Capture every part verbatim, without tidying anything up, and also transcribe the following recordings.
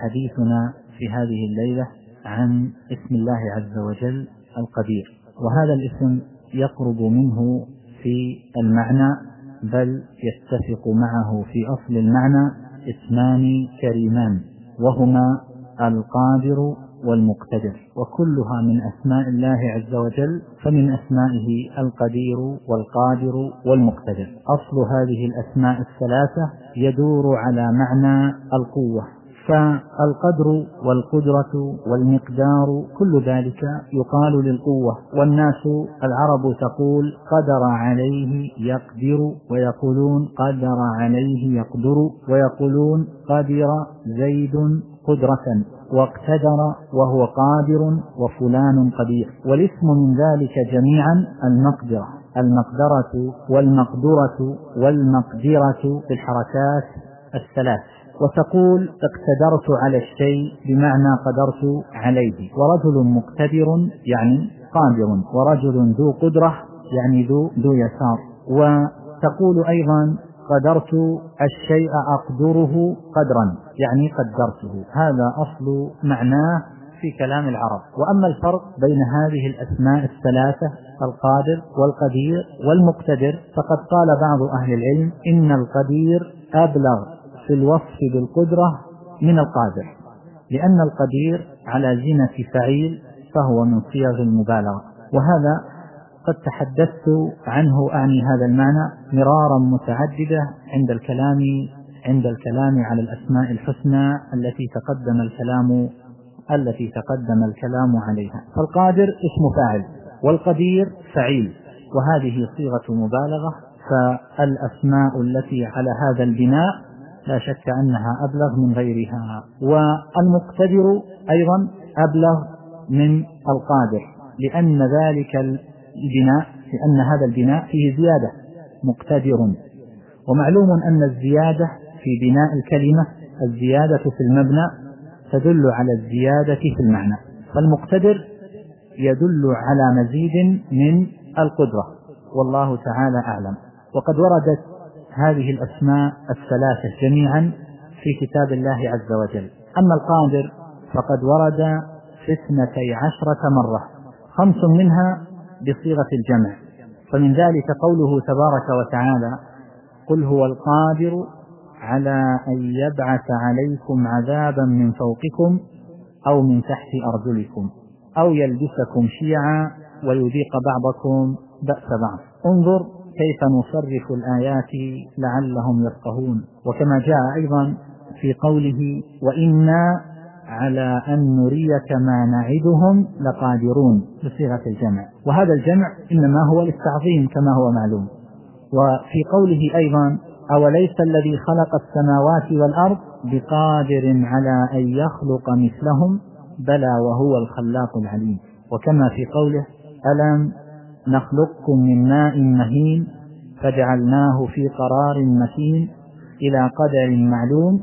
حديثنا في هذه الليلة عن اسم الله عز وجل القدير، وهذا الاسم يقرب منه في المعنى بل يتفق معه في أصل المعنى اسمان كريمان، وهما القادر والمقتدر، وكلها من أسماء الله عز وجل، فمن أسمائه القدير والقادر والمقتدر. أصل هذه الأسماء الثلاثة يدور على معنى القوة، فالقدر والقدرة والمقدار كل ذلك يقال للقوة، والناس العرب تقول قدر عليه يقدر، ويقولون قدر عليه يقدر، ويقولون قدر زيد قدرة، واقتدر وهو قادر، وفلان قدير. والاسم من ذلك جميعا المقدرة، المقدرة والمقدرة والمقدرة في الحركات الثلاث. وتقول اقتدرت على الشيء بمعنى قدرت عليه، ورجل مقتدر يعني قادر، ورجل ذو قدرة يعني ذو, ذو يسار. وتقول أيضا قدرت الشيء أقدره قدرا يعني قدرته. هذا أصل معناه في كلام العرب. وأما الفرق بين هذه الأسماء الثلاثة القادر والقدير والمقتدر، فقد قال بعض أهل العلم إن القدير أبلغ في الوصف بالقدرة من القادر، لأن القدير على زينة فعيل فهو من صيغ المبالغة، وهذا قد تحدثت عنه أعني هذا المعنى مرارا متعددة عند الكلام عند الكلام على الأسماء الحسنى التي تقدم الكلام التي تقدم الكلام عليها. فالقادر اسم فاعل، والقدير فعيل، وهذه صيغة مبالغة، فالأسماء التي على هذا البناء لا شك أنها أبلغ من غيرها. والمقتدر أيضا أبلغ من القادر، لأن ذلك البناء لأن هذا البناء فيه زيادة، مقتدر، ومعلوم أن الزيادة في بناء الكلمة الزيادة في المبنى تدل على الزيادة في المعنى، فالمقتدر يدل على مزيد من القدرة، والله تعالى أعلم. وقد وردت هذه الأسماء الثلاثة جميعا في كتاب الله عز وجل. أما القادر فقد ورد في اثنتي عشرة مرة، خمس منها بصيغة الجمع، فمن ذلك قوله تبارك وتعالى قل هو القادر على أن يبعث عليكم عذابا من فوقكم أو من تحت أرجلكم أو يلبسكم شيعا ويذيق بعضكم بأس بعض. انظر كيف نصرف الآيات لعلهم يفقهون. وكما جاء أيضا في قوله وإنا على أن نريك ما نعدهم لقادرون بصيغة الجمع، وهذا الجمع إنما هو للتعظيم كما هو معلوم. وفي قوله أيضا أوليس الذي خلق السماوات والأرض بقادر على أن يخلق مثلهم بلى وهو الخلاق العليم. وكما في قوله ألم نخلقكم من ماء مهين فجعلناه في قرار مكين إلى قدر معلوم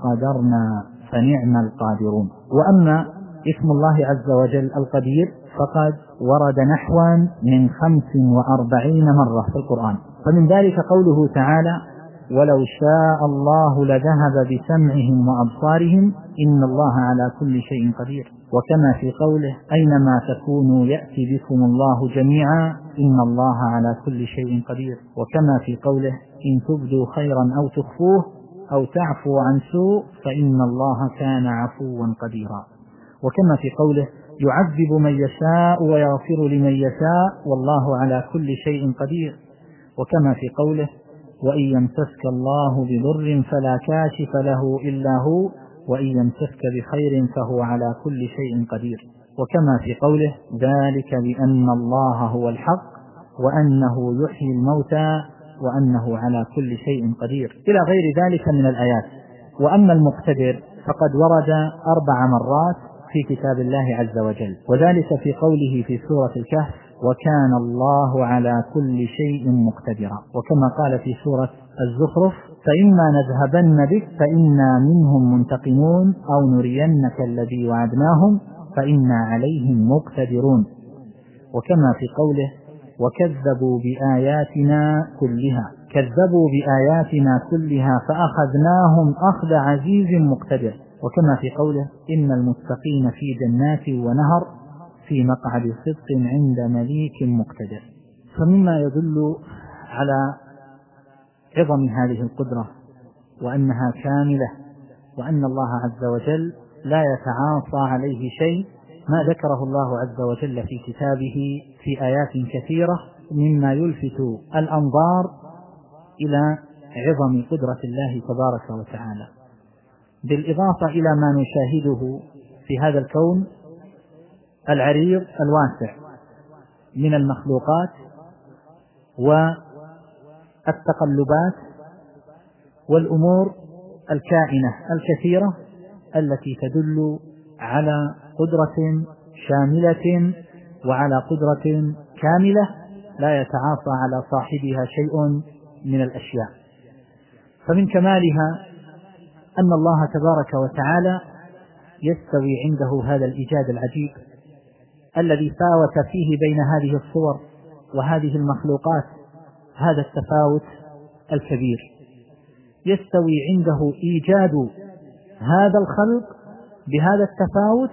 فقدرنا فنعم القادرون. وأما اسم الله عز وجل القدير فقد ورد نحوا من خمس وأربعين مرة في القرآن، فمن ذلك قوله تعالى ولو شاء الله لذهب بسمعهم وأبصارهم إن الله على كل شيء قدير. وكما في قوله أينما تكونوا يأتي بكم الله جميعا إن الله على كل شيء قدير. وكما في قوله إن تبدوا خيرا أو تخفوه أو تعفو عن سوء فإن الله كان عفوا قديرا. وكما في قوله يعذب من يشاء ويغفر لمن يشاء والله على كل شيء قدير. وكما في قوله وإن يمسسك الله بضر فلا كاشف له إلا هو وإن يمسسك بخير فهو على كل شيء قدير. وكما في قوله ذلك بأن الله هو الحق وأنه يحيي الموتى وأنه على كل شيء قدير إلى غير ذلك من الآيات. وأما المقتدر فقد ورد أربع مرات في كتاب الله عز وجل، وذلك في قوله في سورة الكهف وكان الله على كل شيء مقتدرا. وكما قال في سورة الزخرف فإما نذهبن بك فإنا منهم منتقمون أو نرينك الذي وعدناهم فإنا عليهم مقتدرون. وكما في قوله وكذبوا بآياتنا كلها كذبوا بآياتنا كلها فأخذناهم أخذ عزيز مقتدر. وكما في قوله إن المتقين في جنات ونهر في مقعد صدق عند مليك مقتدر. فمما يدل على عظم هذه القدرة وأنها كاملة وأن الله عز وجل لا يتعاصى عليه شيء ما ذكره الله عز وجل في كتابه في آيات كثيرة مما يلفت الأنظار إلى عظم قدرة الله تبارك وتعالى، بالإضافة إلى ما نشاهده في هذا الكون العريض الواسع من المخلوقات والتقلبات والأمور الكائنة الكثيرة التي تدل على قدرة شاملة وعلى قدرة كاملة لا يتعاطى على صاحبها شيء من الأشياء. فمن كمالها أن الله تبارك وتعالى يستوي عنده هذا الإيجاد العجيب الذي فاوت فيه بين هذه الصور وهذه المخلوقات هذا التفاوت الكبير. يستوي عنده إيجاد هذا الخلق بهذا التفاوت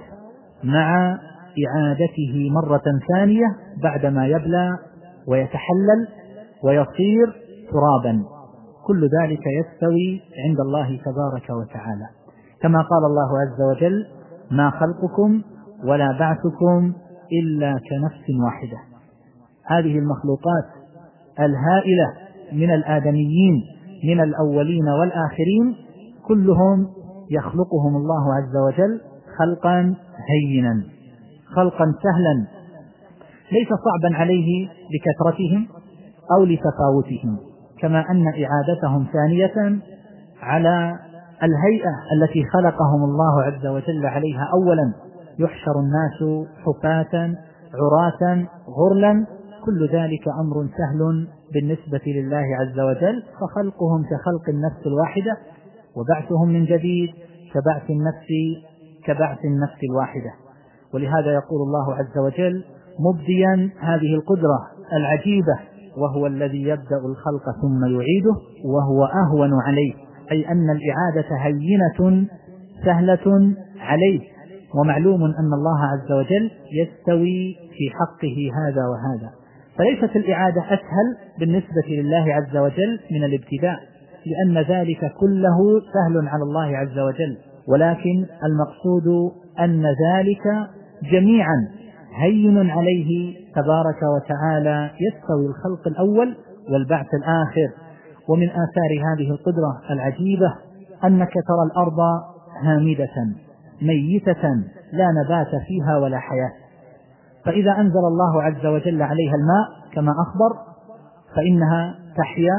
مع إعادته مرة ثانية بعدما يبلى ويتحلل ويصير ترابا. كل ذلك يستوي عند الله تبارك وتعالى، كما قال الله عز وجل ما خلقكم ولا بعثكم إلا كنفس واحدة. هذه المخلوقات الهائلة من الآدميين من الأولين والآخرين كلهم يخلقهم الله عز وجل خلقا هينا، خلقا سهلا ليس صعبا عليه لكثرتهم أو لتفاوتهم، كما أن إعادتهم ثانية على الهيئة التي خلقهم الله عز وجل عليها أولا. يحشر الناس حفاة عراة غرلا، كل ذلك أمر سهل بالنسبة لله عز وجل، فخلقهم كخلق النفس الواحدة وبعثهم من جديد كبعث النفس كبعث النفس الواحدة. ولهذا يقول الله عز وجل مبديا هذه القدرة العجيبة وهو الذي يبدأ الخلق ثم يعيده وهو أهون عليه، أي أن الإعادة هينة سهلة عليه. ومعلوم أن الله عز وجل يستوي في حقه هذا وهذا، فليست الإعادة أسهل بالنسبة لله عز وجل من الابتداء، لأن ذلك كله سهل على الله عز وجل، ولكن المقصود أن ذلك جميعا هين عليه تبارك وتعالى. يستوي الخلق الأول والبعث الآخر. ومن آثار هذه القدرة العجيبة أنك ترى الأرض هامدة ميتة لا نبات فيها ولا حياة، فإذا أنزل الله عز وجل عليها الماء كما أخبر فإنها تحيا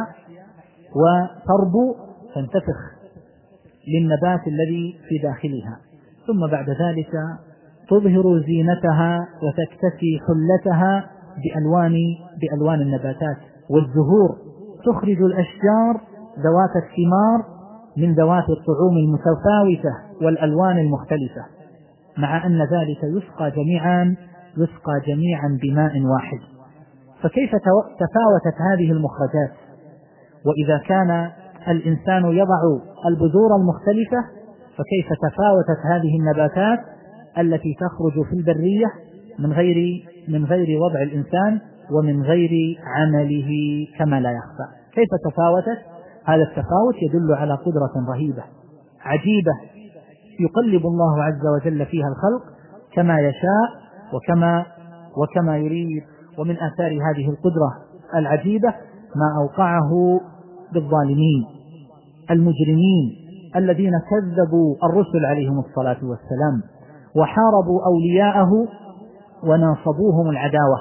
وتربو تنتفخ للنبات الذي في داخلها، ثم بعد ذلك تظهر زينتها وتكتسي حلتها بألوان بألوان النباتات والزهور، تخرج الأشجار ذوات الثمار من ذوات الطعوم المتفاوتة والألوان المختلفة، مع أن ذلك يسقى جميعا يسقى جميعا بماء واحد. فكيف تفاوتت هذه المخرجات؟ وإذا كان الإنسان يضع البذور المختلفة فكيف تفاوتت هذه النباتات التي تخرج في البرية من غير من غير وضع الإنسان ومن غير عمله كما لا يخفى؟ كيف تفاوتت؟ هذا التفاوت يدل على قدرة رهيبة عجيبة يقلب الله عز وجل فيها الخلق كما يشاء وكما وكما يريد. ومن آثار هذه القدرة العجيبة ما أوقعه بالظالمين المجرمين الذين كذبوا الرسل عليهم الصلاة والسلام وحاربوا أولياءه وناصبوهم العداوة،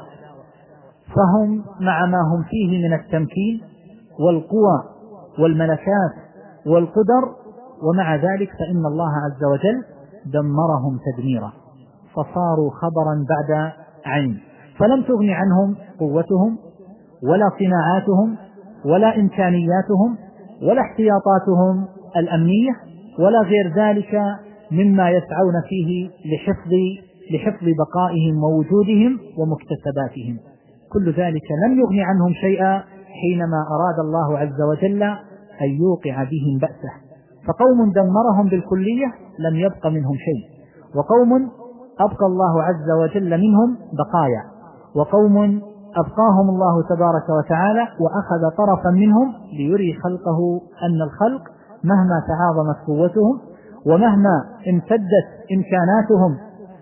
فهم مع ما هم فيه من التمكين والقوى والملكات والقدر، ومع ذلك فإن الله عز وجل دمرهم تدميرا، فصاروا خبرا بعد عين، فلم تغن عنهم قوتهم ولا صناعاتهم ولا إمكانياتهم ولا احتياطاتهم الأمنية ولا غير ذلك مما يسعون فيه لحفظ لحفظ بقائهم ووجودهم ومكتسباتهم. كل ذلك لم يغن عنهم شيئا حينما أراد الله عز وجل أن يوقع بهم بأسه فقوم دمرهم بالكلية لم يبق منهم شيء، وقوم أبقى الله عز وجل منهم بقايا، وقوم أبقاهم الله تبارك وتعالى وأخذ طرفا منهم ليري خلقه أن الخلق مهما تعاظمت قوتهم ومهما امتدت إمكاناتهم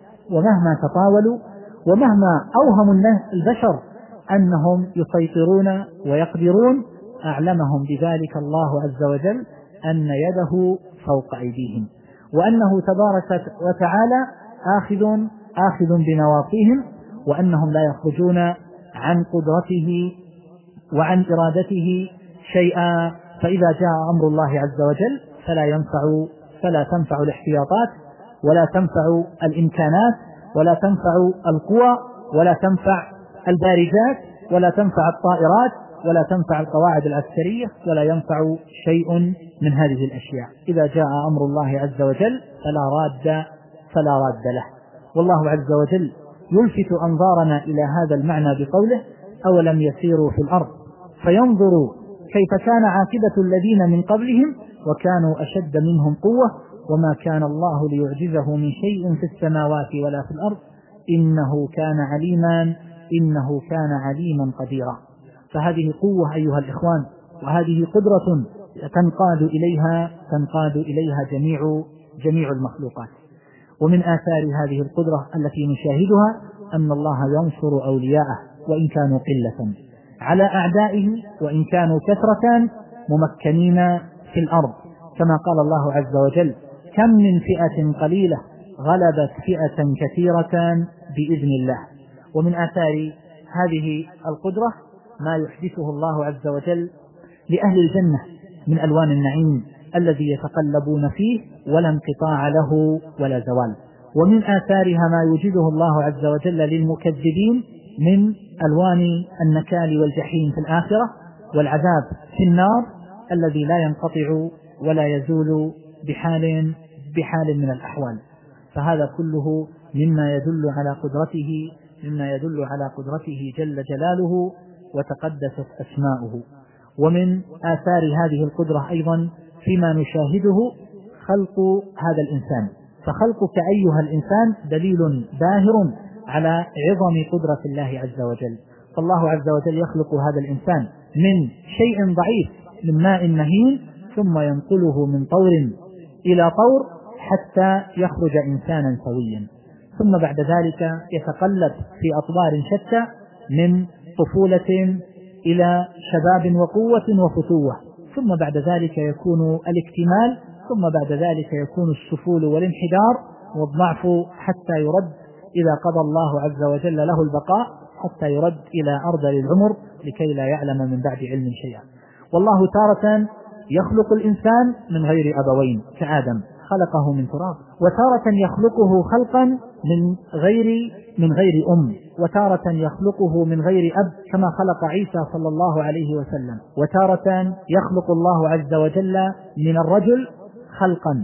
ومهما تطاولوا ومهما أوهموا البشر أنهم يسيطرون ويقدرون، أعلمهم بذلك الله عز وجل أن يده فوق أيديهم، وأنه تبارك وتعالى آخذ آخذ بنواصيهم، وأنهم لا يخرجون عن قدرته وعن إرادته شيئا. فإذا جاء أمر الله عز وجل فلا ينفع فلا تنفع الاحتياطات ولا تنفع الإمكانات ولا تنفع القوى ولا تنفع البارجات ولا تنفع الطائرات ولا تنفع القواعد العسكرية ولا ينفع شيء من هذه الأشياء. إذا جاء أمر الله عز وجل فلا راد فلا راد له. والله عز وجل يلفت أنظارنا إلى هذا المعنى بقوله: أولم يسيروا في الأرض فينظروا كيف كان عاقبة الذين من قبلهم وكانوا أشد منهم قوة وما كان الله ليعجزه من شيء في السماوات ولا في الأرض إنه كان عليما إنه كان عليما قديرا. فهذه قوة أيها الإخوان، وهذه قدرة تنقاد إليها تنقاد إليها جميع جميع المخلوقات. ومن آثار هذه القدرة التي نشاهدها أن الله ينصر أولياءه وإن كانوا قلة على أعدائه وإن كانوا كثرة ممكنين في الأرض، كما قال الله عز وجل: كم من فئة قليلة غلبت فئة كثيرة بإذن الله. ومن آثار هذه القدرة ما يحدثه الله عز وجل لأهل الجنة من ألوان النعيم الذي يتقلبون فيه ولا انقطاع له ولا زوال. ومن آثارها ما يوجده الله عز وجل للمكذبين من ألوان النكال والجحيم في الآخرة والعذاب في النار الذي لا ينقطع ولا يزول بحال بحال من الأحوال. فهذا كله مما يدل على قدرته مما يدل على قدرته جل جلاله وتقدست أسماؤه. ومن آثار هذه القدرة أيضا فيما نشاهده خلق هذا الإنسان. فخلقك أيها الإنسان دليل باهر على عظم قدرة الله عز وجل. فالله عز وجل يخلق هذا الإنسان من شيء ضعيف من ماء مهين ثم ينقله من طور إلى طور حتى يخرج إنسانا سويا، ثم بعد ذلك يتقلب في أطوار شتى من طفولة إلى شباب وقوة وفتوة، ثم بعد ذلك يكون الاكتمال، ثم بعد ذلك يكون السفول والانحدار والضعف حتى يرد إذا قضى الله عز وجل له البقاء حتى يرد إلى أرذل العمر لكي لا يعلم من بعد علم شيئا. والله تارة يخلق الإنسان من غير أبوين كآدم خلقه من تراب، وتارة يخلقه خلقا من غير من غير أم، وتارة يخلقه من غير أب كما خلق عيسى صلى الله عليه وسلم، وتارة يخلق الله عز وجل من الرجل خلقا،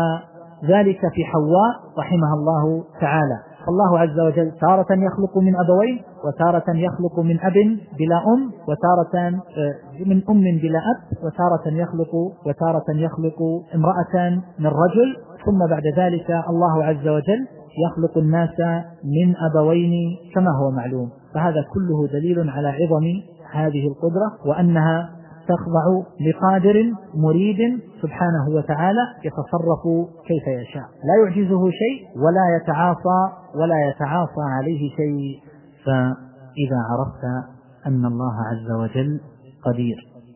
وذلك في حواء رحمها الله تعالى. فالله عز وجل تارة يخلق من أبوين، وتارة يخلق من أب بلا أم، وتارة من أم بلا أب، وتارة يخلق وتارة يخلق امرأة من رجل، ثم بعد ذلك الله عز وجل يخلق الناس من أبوين كما هو معلوم. فهذا كله دليل على عظم هذه القدرة وأنها تخضع لقادر مريد سبحانه وتعالى يتصرف كيف يشاء، لا يعجزه شيء ولا يتعاصى ولا يتعاصى عليه شيء. فإذا عرفت أن الله عز وجل قدير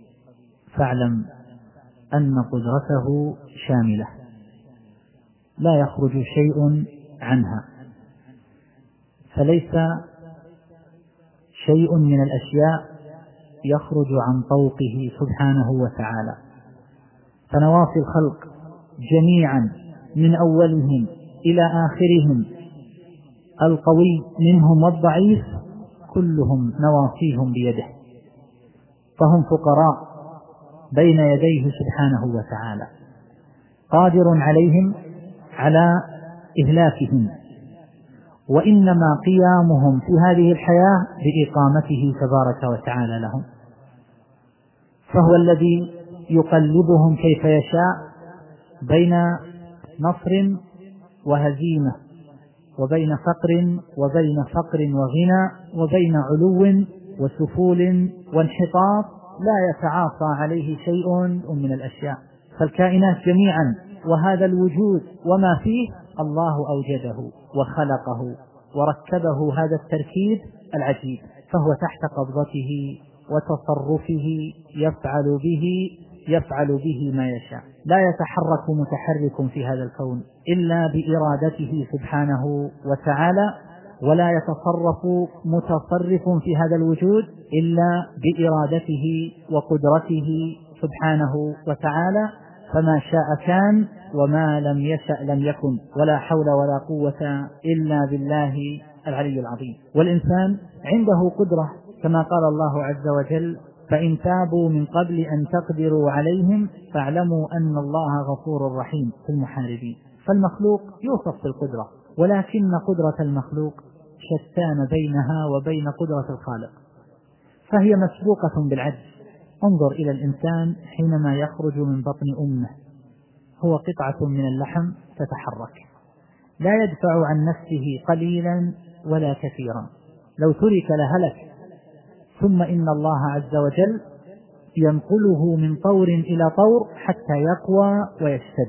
فاعلم أن قدرته شاملة لا يخرج شيء عنها، فليس شيء من الأشياء يخرج عن طوقه سبحانه وتعالى. فنواصي الخلق جميعا من أولهم إلى آخرهم القوي منهم والضعيف كلهم نواصيهم بيده، فهم فقراء بين يديه سبحانه وتعالى، قادر عليهم على إهلاكهم، وإنما قيامهم في هذه الحياة بإقامته تبارك وتعالى لهم. فهو الذي يقلبهم كيف يشاء بين نصر وهزيمة، وبين فقر وبين فقر وغنى، وبين علو وسفول وانحطاط لا يتعاصى عليه شيء من الأشياء. فالكائنات جميعا وهذا الوجود وما فيه الله أوجده وخلقه وركبه هذا التركيب العجيب، فهو تحت قبضته وتصرفه، يفعل به يفعل به ما يشاء. لا يتحرك متحرك في هذا الكون إلا بإرادته سبحانه وتعالى، ولا يتصرف متصرف في هذا الوجود إلا بإرادته وقدرته سبحانه وتعالى. فما شاء كان وما لم يشأ لم يكن، ولا حول ولا قوة إلا بالله العلي العظيم. والإنسان عنده قدرة كما قال الله عز وجل: فإن تابوا من قبل أن تقدروا عليهم فاعلموا أن الله غفور رحيم في المحاربين. فالمخلوق يوصف بالقدرة، ولكن قدرة المخلوق شتان بينها وبين قدرة الخالق، فهي مسبوقة بالعجز. انظر إلى الإنسان حينما يخرج من بطن أمه، هو قطعة من اللحم تتحرك، لا يدفع عن نفسه قليلا ولا كثيرا، لو ترك لهلك. ثم إن الله عز وجل ينقله من طور إلى طور حتى يقوى ويشتد،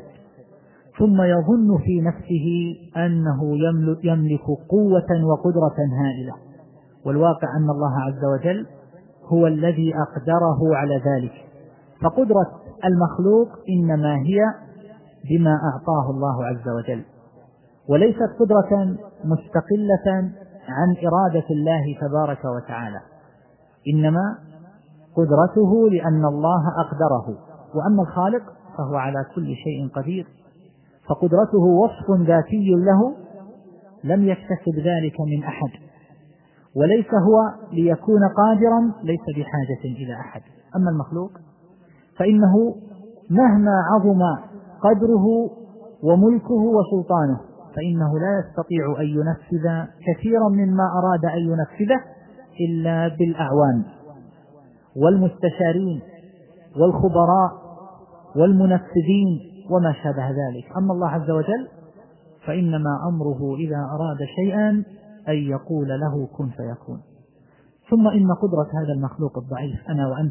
ثم يظن في نفسه أنه يملك قوة وقدرة هائلة، والواقع أن الله عز وجل هو الذي أقدره على ذلك. فقدرة المخلوق إنما هي بما أعطاه الله عز وجل، وليست قدرة مستقلة عن إرادة الله تبارك وتعالى، إنما قدرته لأن الله أقدره. وأما الخالق فهو على كل شيء قدير، فقدرته وصف ذاتي له لم يكتسب ذلك من أحد، وليس هو ليكون قادرا ليس بحاجة إلى أحد. أما المخلوق فإنه مهما عظم قدره وملكه وسلطانه فإنه لا يستطيع أن ينفذ كثيرا مما أراد أن ينفذه إلا بالأعوان والمستشارين والخبراء والمنفذين وما شابه ذلك. أما الله عز وجل فإنما أمره إذا أراد شيئا أن يقول له كن فيكون. ثم إن قدرة هذا المخلوق الضعيف أنا وأنت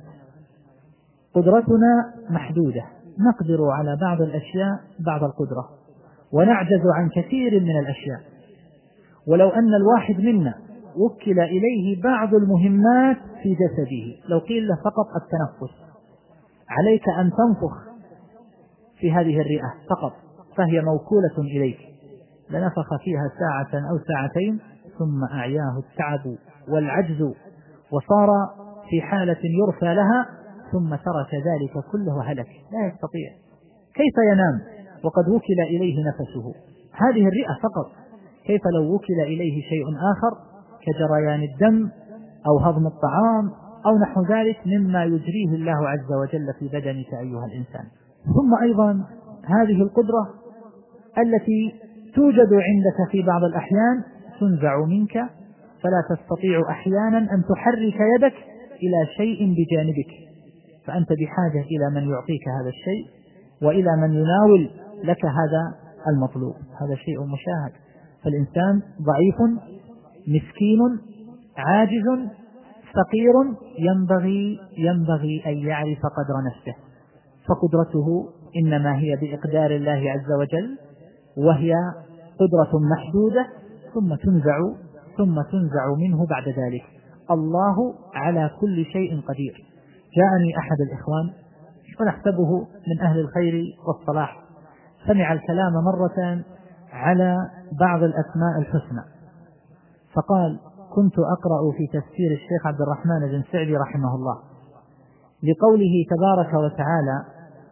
قدرتنا محدودة، نقدر على بعض الأشياء بعض القدرة ونعجز عن كثير من الأشياء. ولو أن الواحد منا وكل إليه بعض المهمات في جسده، لو قيل له فقط التنفس، عليك أن تنفخ في هذه الرئة فقط فهي موكولة إليك، لنفخ فيها ساعة أو ساعتين ثم أعياه التعب والعجز وصار في حالة يرثى لها، ثم ترك ذلك كله هلك، لا يستطيع. كيف ينام وقد وكل إليه نفسه؟ هذه الرئة فقط، كيف لو وكل إليه شيء آخر كجريان الدم أو هضم الطعام أو نحو ذلك مما يجريه الله عز وجل في بدنك أيها الإنسان. ثم أيضا هذه القدرة التي توجد عندك في بعض الأحيان تنزع منك، فلا تستطيع أحيانا أن تحرك يدك إلى شيء بجانبك، فأنت بحاجة إلى من يعطيك هذا الشيء وإلى من يناول لك هذا المطلوب. هذا شيء مشاهد. فالإنسان ضعيف مسكين عاجز فقير، ينبغي ينبغي أن يعرف قدر نفسه، فقدرته إنما هي بإقدار الله عز وجل، وهي قدرة محدودة ثم تنزع ثم تنزع منه بعد ذلك. الله على كل شيء قدير. جاءني أحد الإخوان ونحسبه من أهل الخير والصلاح، سمع الكلام مرة على بعض الأسماء الحسنى، فقال: كنت أقرأ في تفسير الشيخ عبد الرحمن بن سعدي رحمه الله لقوله تبارك وتعالى: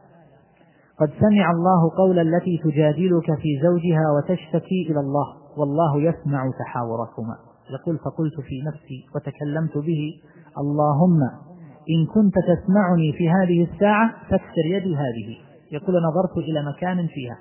قد سمع الله قول التي تجادلك في زوجها وتشتكي إلى الله والله يسمع تحاوركما. يقول: فقلت في نفسي وتكلمت به: اللهم إن كنت تسمعني في هذه الساعة فاكسر يدي هذه. يقول: نظرت إلى مكان فيها،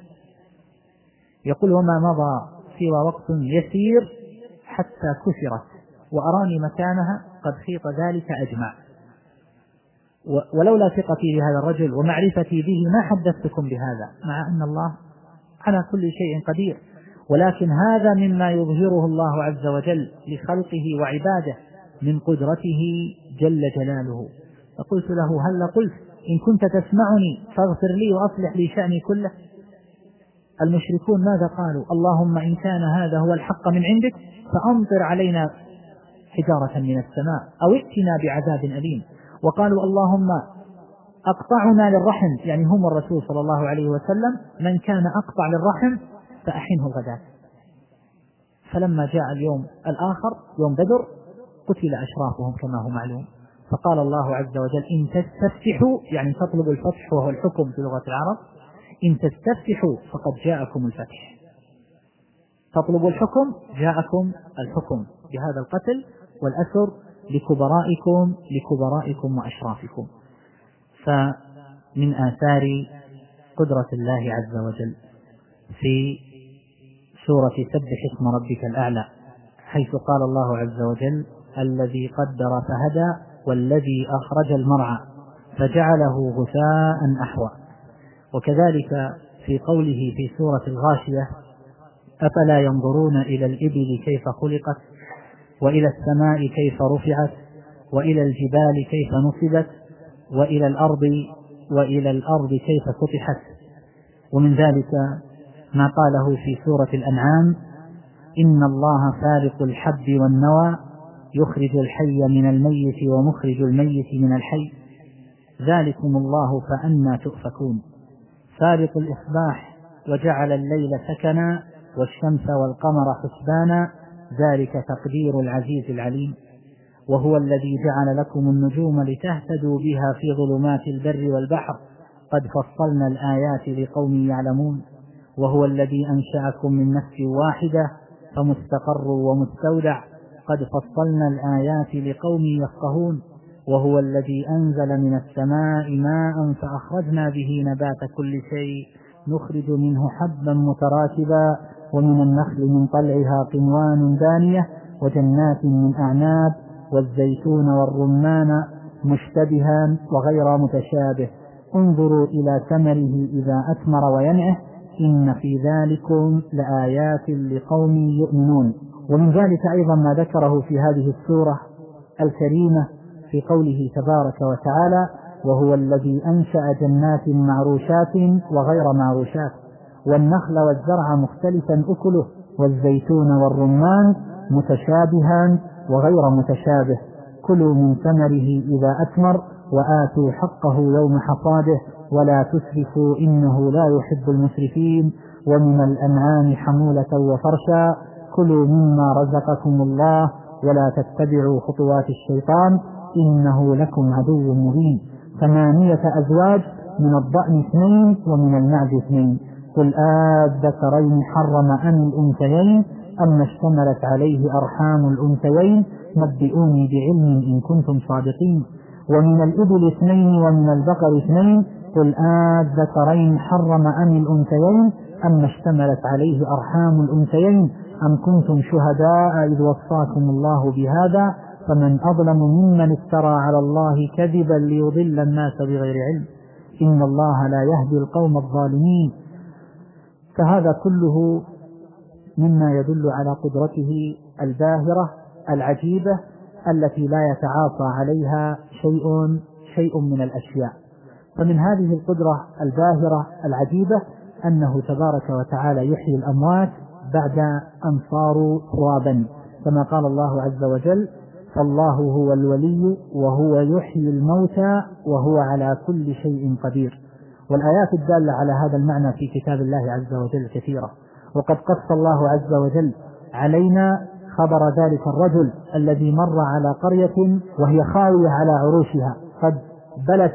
يقول: وما مضى سوى وقت يسير حتى كسرت وأراني مكانها قد خيط ذلك أجمع. ولولا ثقتي بهذا الرجل ومعرفتي به ما حدثتكم بهذا، مع أن الله على كل شيء قدير، ولكن هذا مما يظهره الله عز وجل لخلقه وعباده من قدرته جل جلاله. فقلت له: هل قلت إن كنت تسمعني فاغفر لي وأصلح لي شأني كله؟ المشركون ماذا قالوا؟ اللهم إن كان هذا هو الحق من عندك فأمطر علينا حجارة من السماء أو ائتنا بعذاب أليم. وقالوا اللهم أقطعنا للرحم، يعني هم الرسول صلى الله عليه وسلم، من كان أقطع للرحم فأحنه الغداة. فلما جاء اليوم الآخر يوم بدر قتل أشرافهم كما هو معلوم. فقال الله عز وجل: إن تستفتحوا، يعني تطلبوا الفتح وهو الحكم في لغة العرب، إن تستفتحوا فقد جاءكم الفتح. تطلبوا الحكم جاءكم الحكم بهذا القتل والأسر لكبرائكم لكبرائكم وأشرافكم. فمن آثار قدرة الله عز وجل في سورة سبح اسم ربك الأعلى، حيث قال الله عز وجل: الذي قدر فهدى والذي أخرج المرعى فجعله غثاء أحوى. وكذلك في قوله في سورة الغاشية: أفلا ينظرون إلى الإبل كيف خلقت وإلى السماء كيف رفعت وإلى الجبال كيف نصبت وإلى الأرض وإلى الأرض كيف سطحت. ومن ذلك ما قاله في سورة الأنعام: إن الله فارق الحب والنوى يخرج الحي من الميت ومخرج الميت من الحي ذلكم الله فأنى تؤفكون. فارق الإصباح وجعل الليل سكنا والشمس والقمر حسبانا ذلك تقدير العزيز العليم. وهو الذي جعل لكم النجوم لتهتدوا بها في ظلمات البر والبحر قد فصلنا الآيات لقوم يعلمون. وهو الذي أنشأكم من نفس واحدة فمستقر ومستودع قد فصلنا الآيات لقوم يفقهون. وهو الذي أنزل من السماء ماء فأخرجنا به نبات كل شيء نخرج منه حبا متراكبا ومن النخل من طلعها قنوان دانية وجنات من أعناب والزيتون والرمان مشتبها وغير متشابه انظروا إلى ثمره إذا أثمر وينعه إن في ذلكم لآيات لقوم يؤمنون. ومن ذلك أيضا ما ذكره في هذه السورة الكريمة في قوله تبارك وتعالى: وهو الذي أنشأ جنات معروشات وغير معروشات والنخل والزرع مختلفا أكله والزيتون والرمان متشابها وغير متشابه كلوا من ثمره إذا أثمر وآتوا حقه يوم حصاده ولا تسرفوا إنه لا يحب المسرفين ومن الأنعام حمولة وفرشا كلوا مما رزقكم الله ولا تتبعوا خطوات الشيطان إنه لكم عدو مبين. ثمانية أزواج من الضأن اثنين ومن المعز اثنين قل آذكرين حرم أم الأنثيين أم اشتملت عليه أرحام الأنثيين نبئوني بعلم إن كنتم صادقين. ومن الإبل اثنين ومن البقر اثنين قل آذكرين حرم أم الأنثيين أم اشتملت عليه أرحام الأنثيين أم كنتم شهداء إذ وصاكم الله بهذا فمن أظلم ممن افترى على الله كذبا ليضل الناس بغير علم إن الله لا يهدي القوم الظالمين. فهذا كله مما يدل على قدرته الباهرة العجيبة التي لا يتعاطى عليها شيء شيء من الأشياء. فمن هذه القدرة الباهرة العجيبة أنه تبارك وتعالى يحيي الأموات بعد أن صاروا ترابا كما قال الله عز وجل: فالله هو الولي وهو يحيي الموتى وهو على كل شيء قدير. والآيات الدالة على هذا المعنى في كتاب الله عز وجل كثيرة. وقد قص الله عز وجل علينا خبر ذلك الرجل الذي مر على قرية وهي خاوية على عروشها قد بلت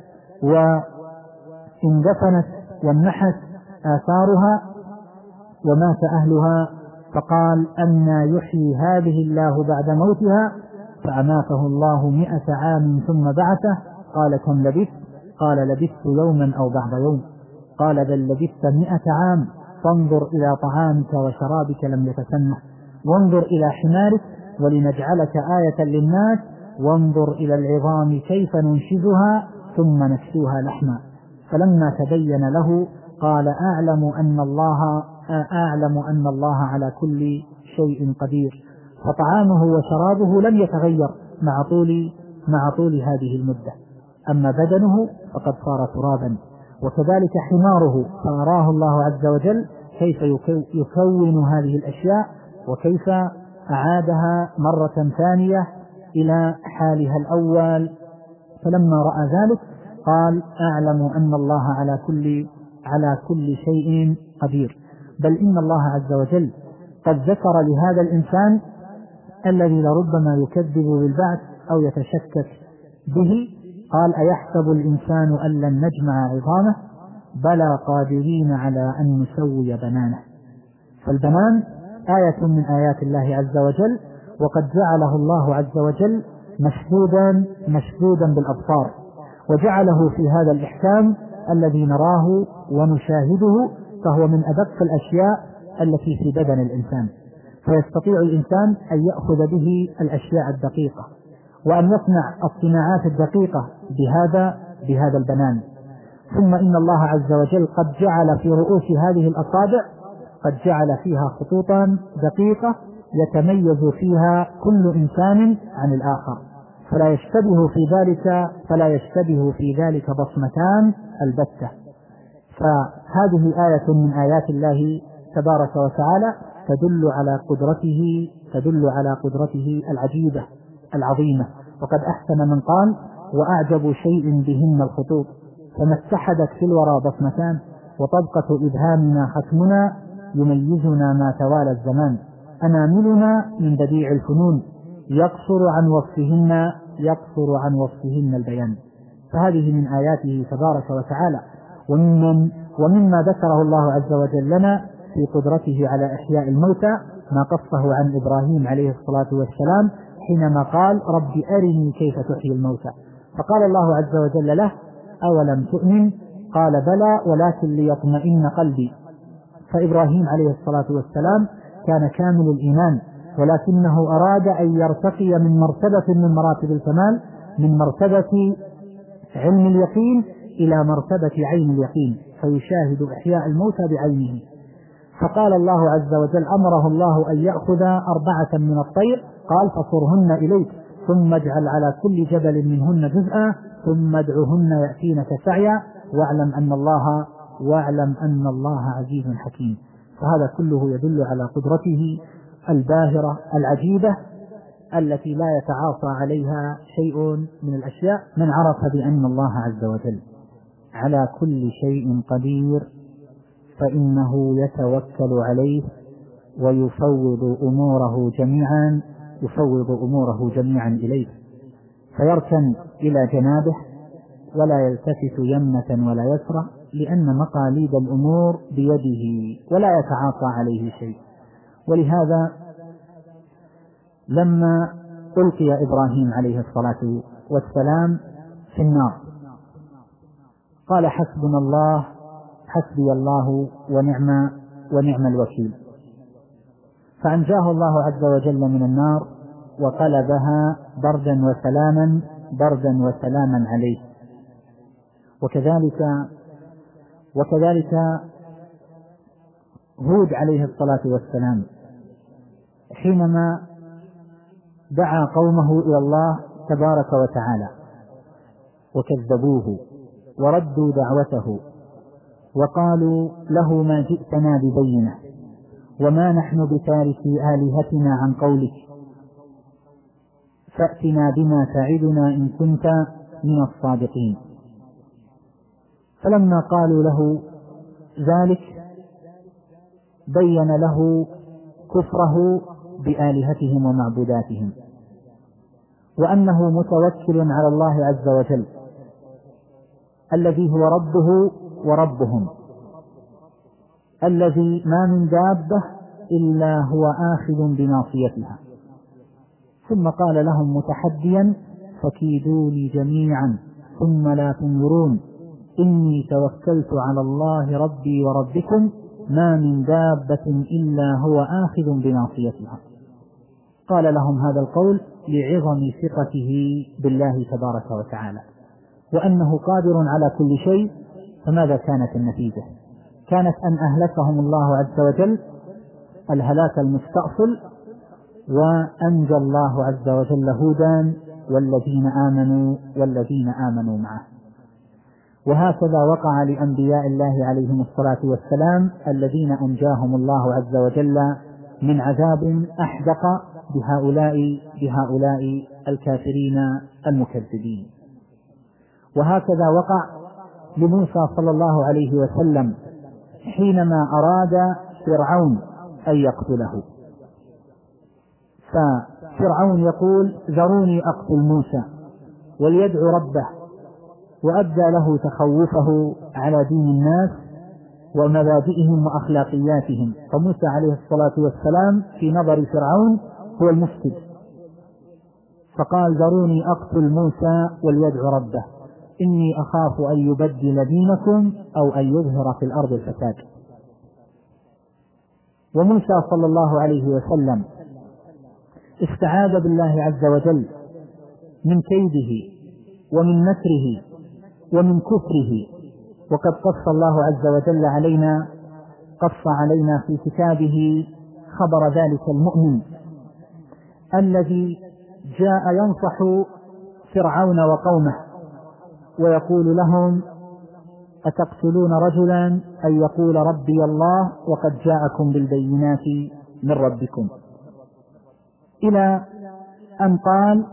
واندفنت وانمحت آثارها ومات أهلها فقال: أنى يحيي هذه الله بعد موتها فأماته الله مئة عام ثم بعثه قال: كم لبثت؟ قال: لبثت يوما أو بعض يوم. قال: بل لبثت مئة عام فانظر إلى طعامك وشرابك لم يتسنه وانظر إلى حمارك ولنجعلك آية للناس وانظر إلى العظام كيف ننشزها ثم نكسوها لحما. فلما تبين له قال أعلم أن الله أعلم أن الله على كل شيء قدير. فطعامه وشرابه لم يتغير مع طول مع طول هذه المدة، أما بدنه فقد صار ترابا. وكذلك حماره، فأراه الله عز وجل كيف يكون هذه الأشياء وكيف أعادها مرة ثانية إلى حالها الأول. فلما رأى ذلك قال أعلم أن الله على كل على كل شيء قدير. بل إن الله عز وجل قد ذكر لهذا الإنسان الذي لربما يكذب بالبعث أو يتشكك به، قال أيحسب الإنسان أن لن نجمع عظامه بلى قادرين على أن نسوي بنانه. فالبنان آية من آيات الله عز وجل، وقد جعله الله عز وجل مشهودا مشهودا بالأبصار، وجعله في هذا الإحكام الذي نراه ونشاهده، فهو من أدق الأشياء التي في بدن الإنسان، فيستطيع الإنسان أن يأخذ به الأشياء الدقيقة وأن يصنع الصناعات الدقيقة بهذا بهذا البنان. ثم إن الله عز وجل قد جعل في رؤوس هذه الأصابع قد جعل فيها خطوطا دقيقة يتميز فيها كل إنسان عن الآخر، فلا يشتبه في ذلك فلا يشتبه في ذلك بصمتان البتة. فهذه آية من آيات الله تبارك وتعالى تدل على قدرته تدل على قدرته العجيبة العظيمة. وقد أحسن من قال وأعجب شيء بهن الخطوط، فما اتحدت في الورى بصمتان وطبقة إبهامنا ختمنا يميزنا ما توالى الزمان، أناملنا من بديع الفنون يقصر عن وصفهن يقصر عن وصفهن البيان. فهذه من آياته تبارك وتعالى، ومن ومما ذكره الله عز وجل لنا في قدرته على إحياء الموتى ما قصه عن إبراهيم عليه الصلاة والسلام حينما قال رب أرني كيف تحيي الموتى، فقال الله عز وجل له أولم تؤمن؟ قال بلى ولكن ليطمئن قلبي. فإبراهيم عليه الصلاة والسلام كان كامل الإيمان، ولكنه أراد أن يرتقي من مرتبة من مراتب الكمال، من مرتبة علم اليقين إلى مرتبة عين اليقين، فيشاهد إحياء الموتى بعينه. فقال الله عز وجل أمره الله أن يأخذ أربعة من الطير، قال فصرهن إليك ثم اجعل على كل جبل منهن جزءا ثم ادعهن يأتينك سعيا واعلم أن الله واعلم أن الله عزيز حكيم. فهذا كله يدل على قدرته الباهرة العجيبة التي لا يتعاطى عليها شيء من الأشياء. من عرف بأن الله عز وجل على كل شيء قدير فإنه يتوكل عليه ويفوض أموره جميعا يفوض أموره جميعا إليه، فيركن إلى جنابه ولا يلتفت يمنة ولا يسرى، لأن مقاليد الأمور بيده ولا يتعاطى عليه شيء. ولهذا لما ألقي إبراهيم عليه الصلاة والسلام في النار قال حسبنا الله حسبي الله ونعم ونعم الوكيل، فأنجاه الله عز وجل من النار وقلبها بردا وسلاما بردا وسلاما عليه. وكذلك وكذلك هود عليه الصلاة والسلام حينما دعا قومه إلى الله تبارك وتعالى وكذبوه وردوا دعوته وقالوا له ما جئتنا ببينة وما نحن بتاركي آلهتنا عن قولك فأتنا بما تعدنا إن كنت من الصادقين. فلما قالوا له ذلك بين له كفره بآلهتهم ومعبوداتهم، وأنه متوكل على الله عز وجل الذي هو ربه وربهم، الذي ما من دابة إلا هو آخذ بناصيتها. ثم قال لهم متحديا فكيدوني جميعا ثم لا تنظرون إني توكلت على الله ربي وربكم ما من دابة إلا هو آخذ بناصيتها. قال لهم هذا القول لعظم ثقته بالله تبارك وتعالى وأنه قادر على كل شيء. فماذا كانت النتيجة؟ كانت أن أهلكهم الله عز وجل الهلاك المستأصل، وأنجى الله عز وجل هودا والذين آمنوا والذين آمنوا معه. وهكذا وقع لأنبياء الله عليهم الصلاة والسلام الذين أنجاهم الله عز وجل من عذاب أحدق بهؤلاء بهؤلاء الكافرين المكذبين. وهكذا وقع لموسى صلى الله عليه وسلم حينما أراد فرعون أن يقتله، ففرعون يقول ذروني أقتل موسى وليدعو ربه، وأبدى له تخوفه على دين الناس ومبادئهم وأخلاقياتهم. فموسى عليه الصلاة والسلام في نظر فرعون هو المفسد، فقال ذروني أقتل موسى وليدعو ربه إني أخاف أن يبدل دينكم أو أن يظهر في الأرض الفساد. وموسى صلى الله عليه وسلم استعاذ بالله عز وجل من كيده ومن مكره ومن كفره. وقد قص الله عز وجل علينا قص علينا في كتابه خبر ذلك المؤمن الذي جاء ينصح فرعون وقومه ويقول لهم أتقتلون رجلا أن يقول ربي الله وقد جاءكم بالبينات من ربكم، إلى أن قال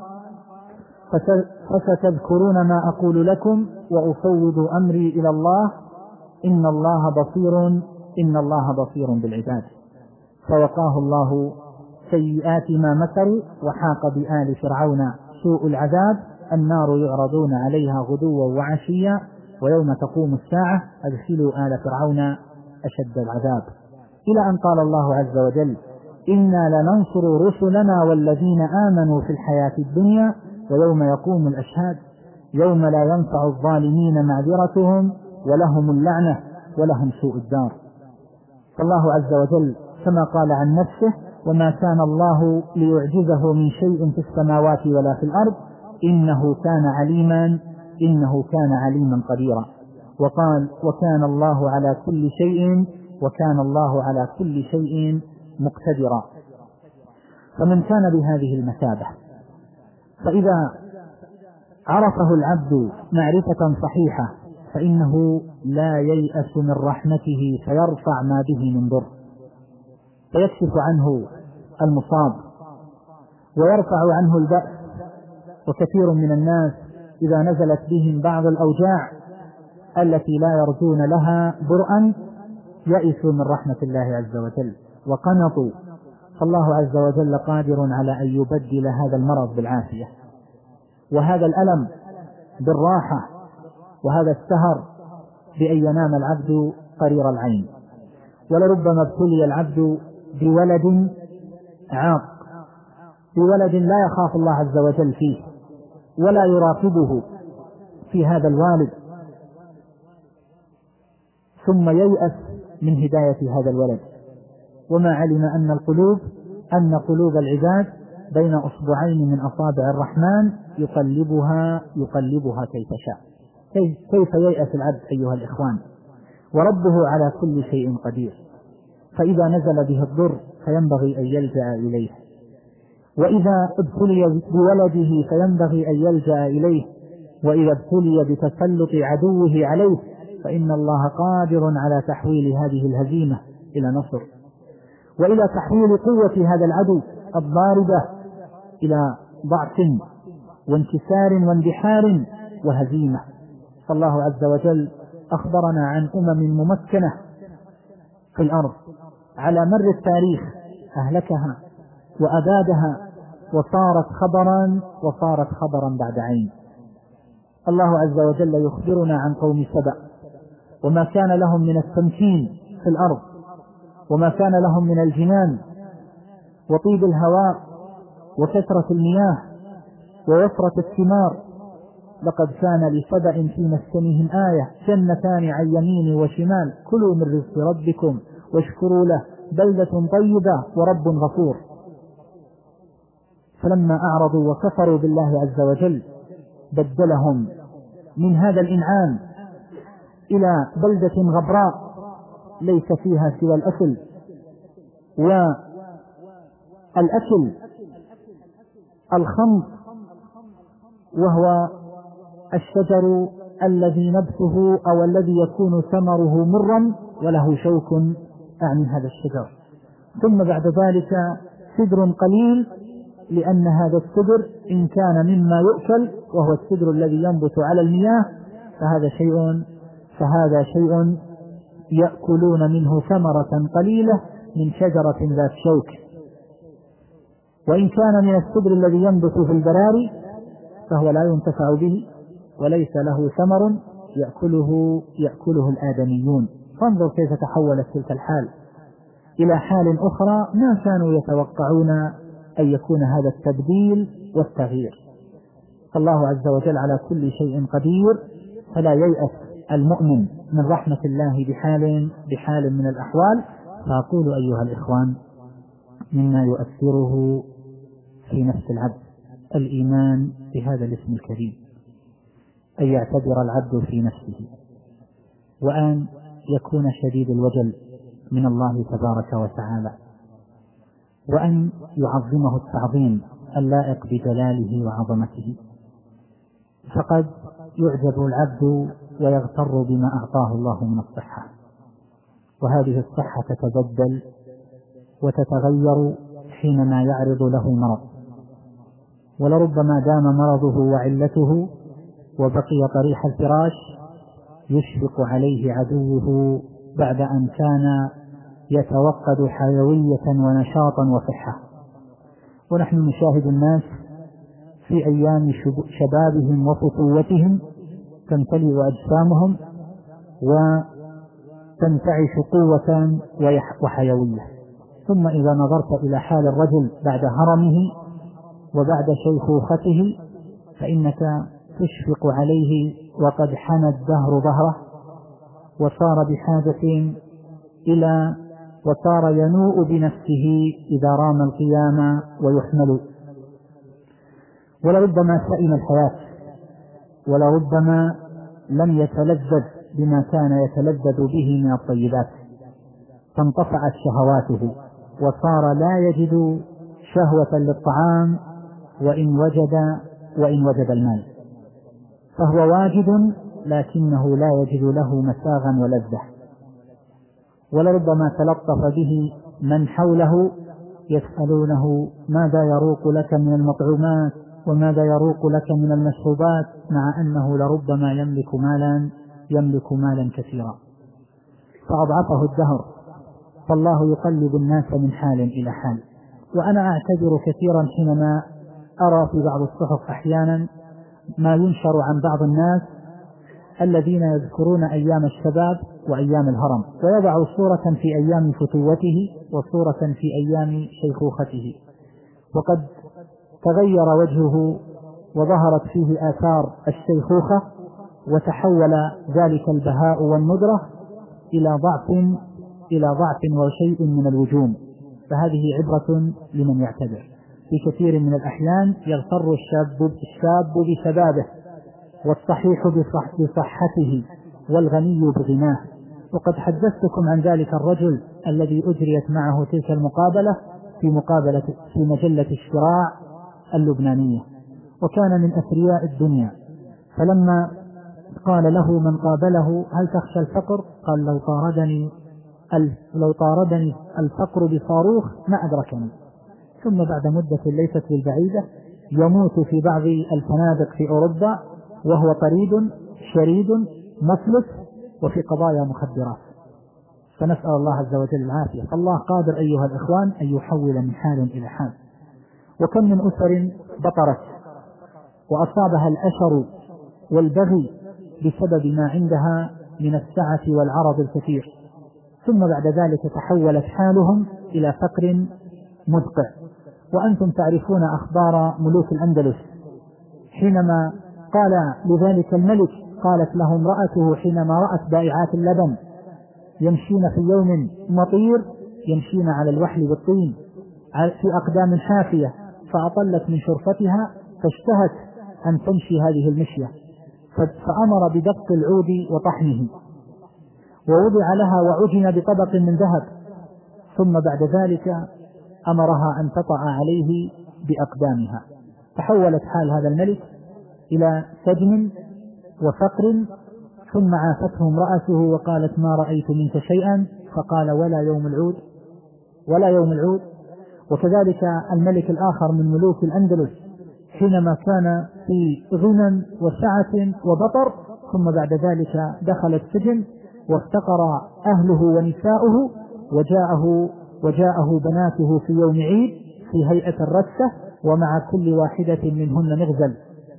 فستذكرون ما أقول لكم وأفوض أمري إلى الله إن الله بصير إن الله بصير بالعباد. فوقاه الله سيئات ما مكروا وحاق بآل فرعون سوء العذاب النار يعرضون عليها غدوا وعشيا ويوم تقوم الساعة أدخلوا آل فرعون أشد العذاب، إلى أن قال الله عز وجل إنا لننصر رسلنا والذين آمنوا في الحياة الدنيا ويوم يقوم الأشهاد يوم لا ينفع الظالمين معذرتهم ولهم اللعنة ولهم سوء الدار. فالله عز وجل كما قال عن نفسه وما كان الله ليعجزه من شيء في السماوات ولا في الأرض إنه كان عليما إنه كان عليما قديرا. وقال وكان الله على كل شيء وكان الله على كل شيء مقتدرا. فمن كان بهذه المثابة فإذا عرفه العبد معرفة صحيحة فإنه لا ييأس من رحمته فيرفع ما به من ضر، فيكشف عنه المصاب ويرفع عنه البأس. وكثير من الناس إذا نزلت بهم بعض الأوجاع التي لا يرجون لها برءا يئسوا من رحمة الله عز وجل وقنطوا. فالله عز وجل قادر على أن يبدل هذا المرض بالعافية وهذا الألم بالراحة وهذا السهر بأن ينام العبد قرير العين. ولربما ابتلي العبد بولد عاق، بولد لا يخاف الله عز وجل فيه ولا يراقبه في هذا الوالد، ثم ييأس من هداية هذا الولد، وما علم أن القلوب أن قلوب العباد بين أصبعين من أصابع الرحمن يقلبها يقلبها كيف شاء. كيف ييأس العبد أيها الإخوان؟ وربه على كل شيء قدير. فإذا نزل به الضر فينبغي أن يلجأ إليه، وإذا ابتلي بولده فينبغي أن يلجأ إليه، وإذا ابتلي بتسلط عدوه عليه فإن الله قادر على تحويل هذه الهزيمة إلى نصر، وإلى تحويل قوة هذا العدو الضاربة إلى ضعف وانكسار واندحار وهزيمة. فالله عز وجل أخبرنا عن أمم ممكنة في الأرض على مر التاريخ أهلكها وأبادها وصارت خبرا وصارت خبرا بعد عين. الله عز وجل يخبرنا عن قوم سبأ وما كان لهم من التمكين في الأرض وما كان لهم من الجنان وطيب الهواء وكثرة المياه ووفرة الثمار. لقد كان لسبأ في مسكنهم آية جنتان عن يمين وشمال كلوا من رزق ربكم واشكروا له بلدة طيبة ورب غفور. فلما أعرضوا وكفروا بالله عز وجل بدلهم من هذا الإنعام إلى بلدة غبراء ليس فيها سوى الأكل، والأكل الخمر، وهو الشجر الذي نبته أو الذي يكون ثمره مرا وله شوك، أعني هذا الشجر. ثم بعد ذلك سدر قليل، لأن هذا السدر إن كان مما يؤكل وهو السدر الذي ينبت على المياه فهذا شيء فهذا شيء يأكلون منه ثمرة قليلة من شجرة ذات شوك. وإن كان من السدر الذي ينبت في البراري فهو لا ينتفع به وليس له ثمر يأكله يأكله الآدميون. فانظر كيف تحولت تلك الحال إلى حال أخرى ما كانوا يتوقعون أن يكون هذا التبديل والتغيير. فالله عز وجل على كل شيء قدير، فلا ييأس المؤمن من رحمة الله بحال بحال من الأحوال. فأقول أيها الإخوان، مما يؤثره في نفس العبد الإيمان بهذا الاسم الكريم، أن يعتبر العبد في نفسه، وأن يكون شديد الوجل من الله تبارك وتعالى، وأن يعظمه التعظيم اللائق بجلاله وعظمته. فقد يعجب العبد ويغتر بما أعطاه الله من الصحة، وهذه الصحة تتبدل وتتغير حينما يعرض له مرض، ولربما دام مرضه وعلته وبقي طريح الفراش يشفق عليه عدوه بعد أن كان يتوقد حيوية ونشاطا وصحة. ونحن نشاهد الناس في أيام شبابهم وفتوتهم تمتلئ أجسامهم وتنتعش قوة وحيوية، ثم إذا نظرت إلى حال الرجل بعد هرمه وبعد شيخوخته فإنك تشفق عليه وقد حنى الدهر ظهره وصار بحاجة إلى وصار ينوء بنفسه إذا رام القيام ويحمل. ولربما سئم الحياة، ولربما لم يتلذذ بما كان يتلذذ به من الطيبات، فانطفأت شهواته وصار لا يجد شهوة للطعام وإن وجد وإن وجد المال، فهو واجد لكنه لا يجد له مساغا ولذة. ولربما تلطف به من حوله يسألونه ماذا يروق لك من المطعومات وماذا يروق لك من المشروبات، مع أنه لربما يملك مالا يملك مالا كثيرا. فأضعفه الدهر، فالله يقلب الناس من حال إلى حال. وأنا أعتذر كثيرا حينما أرى في بعض الصحف أحيانا ما ينشر عن بعض الناس الذين يذكرون أيام الشباب وأيام الهرم، ويضع صورة في أيام فتوته وصورة في أيام شيخوخته، وقد تغير وجهه وظهرت فيه آثار الشيخوخة، وتحول ذلك البهاء والندرة إلى ضعف إلى ضعف وشيء من الوجوم. فهذه عبرة لمن يعتبر. في كثير من الأحيان يغتر الشاب الشاب بشبابه والصحيح بصح بصحته والغني بغناه. وقد حدثتكم عن ذلك الرجل الذي أجريت معه تلك المقابلة في مقابلة في مجلة الشراع اللبنانية، وكان من أثرياء الدنيا. فلما قال له من قابله هل تخشى الفقر؟ قال لو طاردني لو طاردني الفقر بصاروخ ما أدركني. ثم بعد مدة ليست بالبعيدة يموت في بعض الفنادق في أوروبا وهو طريد شريد مفلس وفي قضايا مخدرات. فنسأل الله عز وجل العافية. فالله قادر أيها الإخوان أن يحول من حال إلى حال. وكم من أسر بطرت وأصابها الأشر والبغي بسبب ما عندها من السعة والعرض الكثير، ثم بعد ذلك تحولت حالهم إلى فقر مدقع. وأنتم تعرفون أخبار ملوك الأندلس حينما قال لذلك الملك، قالت له امرأته حينما رأت بائعات اللبن يمشين في يوم مطير يمشين على الوحل بالطين في أقدام حافية فأطلت من شرفتها فاشتهت أن تمشي هذه المشية، فأمر بدق العود وطحنه، ووضع لها وعجن بطبق من ذهب، ثم بعد ذلك أمرها أن تطأ عليه بأقدامها. تحولت حال هذا الملك إلى سجن وفقر، ثم عافته امرأته وقالت: ما رأيت منك شيئا، فقال: ولا يوم العود ولا يوم العود. وكذلك الملك الآخر من ملوك الأندلس حينما كان في غنى وسعة وبطر، ثم بعد ذلك دخل السجن وافتقر أهله ونساؤه، وجاءه وجاءه بناته في يوم عيد في هيئة الرسة، ومع كل واحدة منهن مغزل،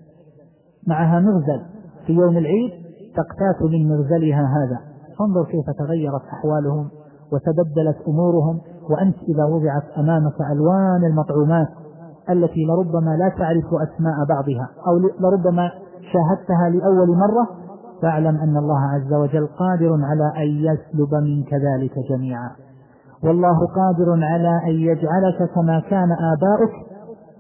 معها مغزل في يوم العيد تقتات من مغزلها هذا. فانظر كيف تغيرت أحوالهم وتبدلت أمورهم. وأنت إذا وضعت أمامك ألوان المطعومات التي لربما لا تعرف أسماء بعضها أو لربما شاهدتها لأول مرة، فاعلم أن الله عز وجل قادر على أن يسلب منك ذلك جميعا، والله قادر على أن يجعلك كما كان آباؤك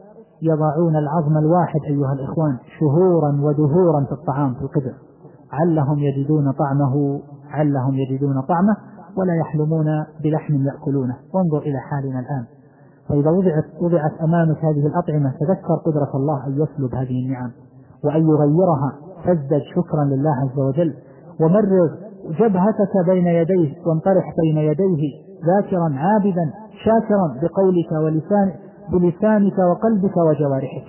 يضعون العظم الواحد أيها الإخوان شهورا ودهورا في الطعام في القدر، علهم يجدون طعمه علهم يجدون طعمه ولا يحلمون بلحم يأكلونه. وانظر إلى حالنا الآن، فإذا وضعت, وضعت أمامك هذه الأطعمة تذكر قدرة الله أن يسلب هذه النعم وأن يغيرها، فازدد شكرا لله عز وجل، ومرر جبهتك بين يديه وانطرح بين يديه ذاكرا عابدا شاكرا بقولك ولسانك بلسانك وقلبك وجوارحك.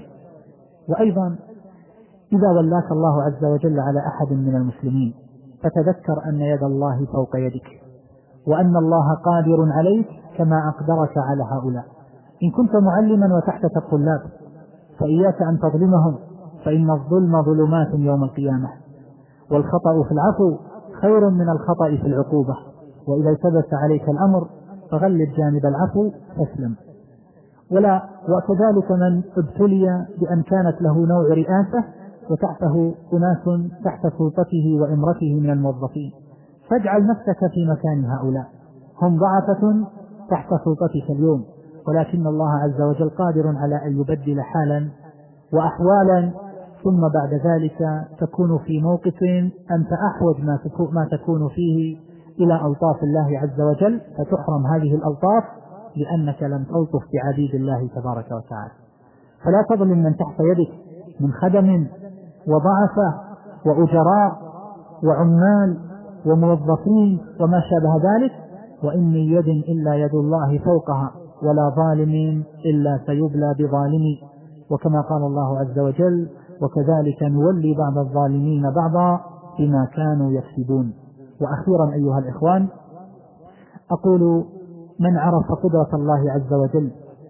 وأيضا إذا ولاك الله عز وجل على أحد من المسلمين فتذكر أن يد الله فوق يدك، وأن الله قادر عليك كما أقدرك على هؤلاء. إن كنت معلما وتحتك الطلاب فإياك أن تظلمهم، فإن الظلم ظلمات يوم القيامة، والخطأ في العفو خير من الخطأ في العقوبة، وإذا التبس عليك الأمر فغلب جانب العفو فاسلم. ولا وكذلك من ابتلي بأن كانت له نوع رئاسة وتحته أناس تحت سلطته وإمرته من الموظفين، فاجعل نفسك في مكان هؤلاء، هم ضعفة تحت سلطتك اليوم، ولكن الله عز وجل قادر على أن يبدل حالا وأحوالا، ثم بعد ذلك تكون في موقف أنت أحوج ما تكون فيه إلى ألطاف الله عز وجل، فتحرم هذه الألطاف لأنك لم تلطف بعبيد الله تبارك وتعالى. فلا تظلم من تحت يدك من خدم وضعفة وأجراء وعمال وموظفين وما شابه ذلك، وإن من يد إلا يد الله فوقها، ولا ظالم إلا سيبلى بظالمي، وكما قال الله عز وجل: وكذلك نولي بعض الظالمين بعضا بما كانوا يكسبون. وأخيرا أيها الإخوان، أقول: من عرف قدرة الله عز وجل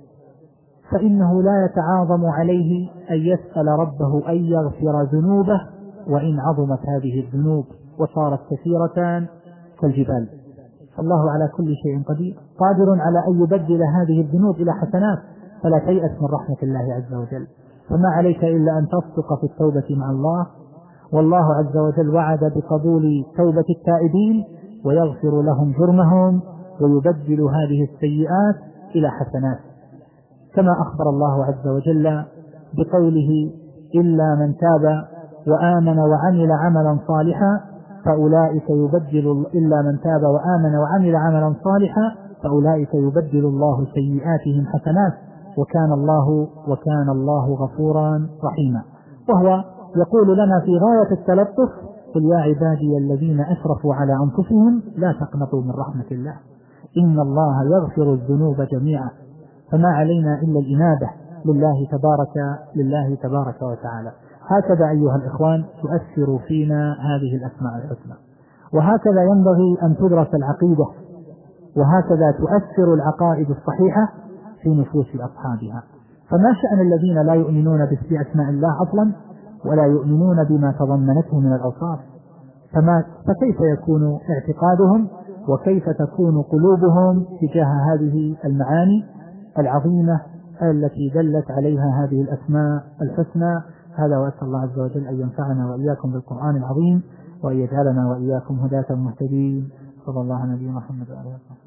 فإنه لا يتعاظم عليه أن يسأل ربه أن يغفر ذنوبه، وإن عظمت هذه الذنوب وصارت كثيرة كالجبال. فالله على كل شيء قدير، قادر على أن يبدل هذه الذنوب إلى حسنات، فلا تيأس من رحمة الله عز وجل. فما عليك إلا أن تصدق في التوبة مع الله، والله عز وجل وعد بقبول توبة التائبين ويغفر لهم جرمهم ويبدل هذه السيئات إلى حسنات، كما أخبر الله عز وجل بقوله: إلا من تاب وآمن وعمل عملا صالحا فأولئك يبدل إلا من تاب وآمن وعمل عملا صالحا فأولئك يبدل الله سيئاتهم حسنات وكان الله وكان الله غفورا رحيما. وهو يقول لنا في غاية التلطف: قل يا عبادي الذين أسرفوا على أنفسهم لا تقنطوا من رحمة الله إن الله يغفر الذنوب جميعا. فما علينا إلا الإنابة لله تبارك لله تبارك وتعالى. هكذا أيها الإخوان تؤثر فينا هذه الأسماء الحسنى، وهكذا ينبغي أن تدرس العقيدة، وهكذا تؤثر العقائد الصحيحة في نفوس أصحابها. فما شأن الذين لا يؤمنون بأسماء الله أصلا ولا يؤمنون بما تضمنته من الأوصاف؟ فما فكيف يكون اعتقادهم وكيف تكون قلوبهم تجاه هذه المعاني العظيمة التي دلت عليها هذه الأسماء الحسنى؟ هذا، وأسأل الله عز وجل أن ينفعنا وإياكم بالقرآن العظيم وأن يجعلنا وإياكم هداة مهتدين. صلى الله على نبينا محمد وعلى آله وصحبه.